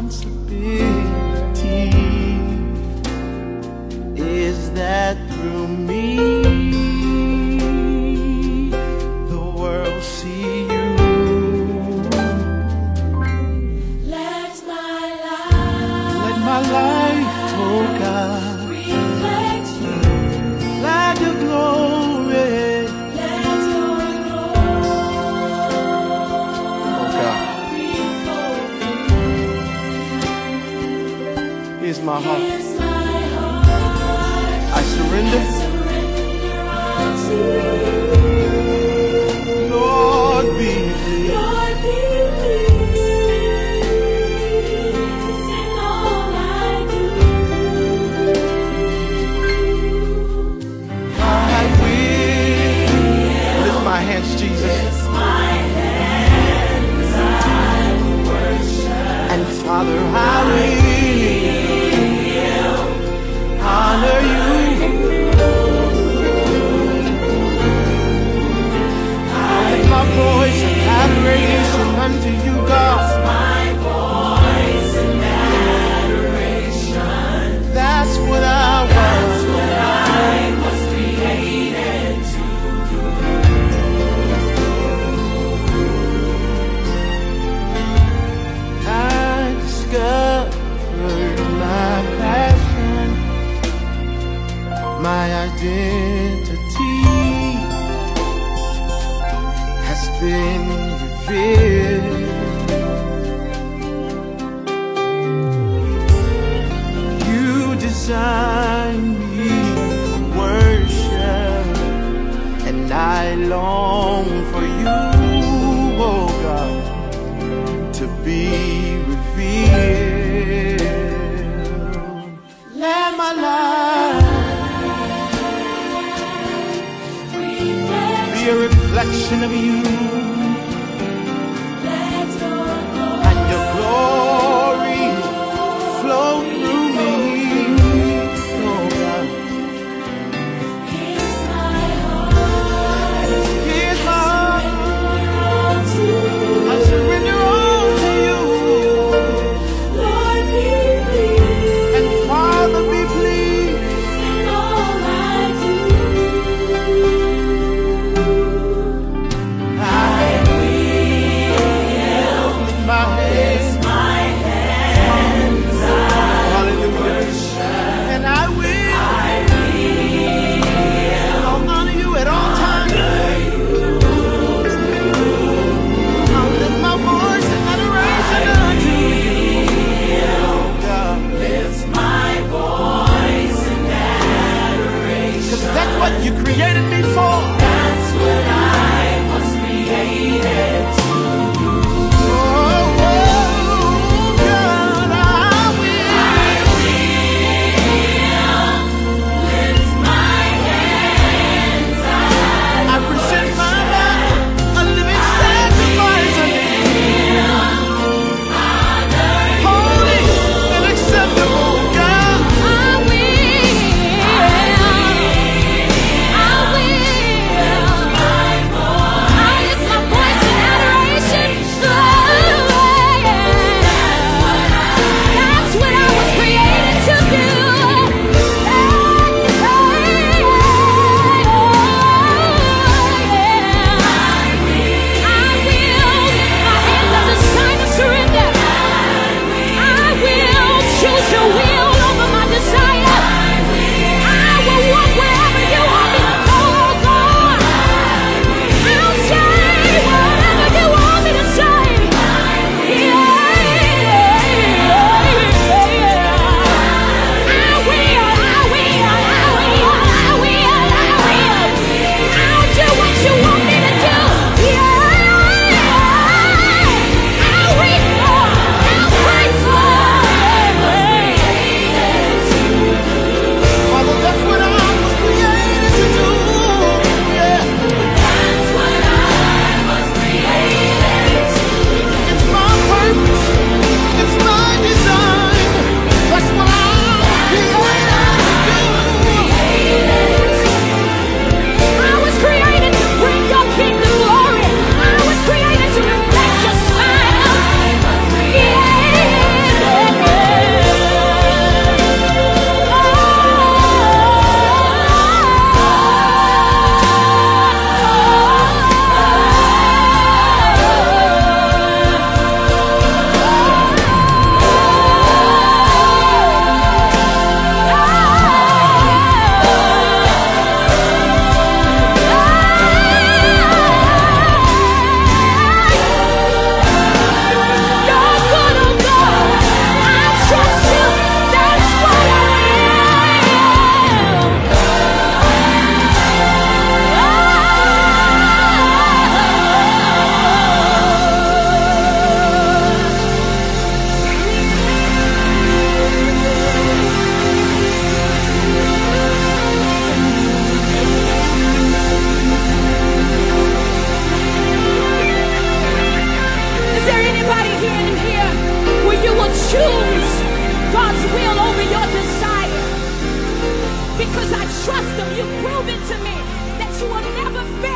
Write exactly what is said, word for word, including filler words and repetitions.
responsibility is that through me the world see you. Let my life, Let my life, oh God, reflect you. let your glory, Let your oh God. glory Here's my heart. Here's my heart. I surrender. Surrender unto you. Lord, be pleased. Lord, be pleased in all I do. I will lift my hands, Jesus. Lift my hands, I will worship. And Father, I will honor you. I lift my voice in adoration unto you, God. My voice in adoration. That's what I That's want. what I was created to do. I discovered my passion, my identity has been revealed. You designed me for worship, and I long for you, oh God, to be revealed. Let my life be a reflection of you Let your glory and your glory flow through me. Oh God, Here's my heart. here's my heart. Unto I surrender all to you. Lord, be pleased And Father, be pleased. in all I do. I because I trust him. You've proven to me that you will never fail.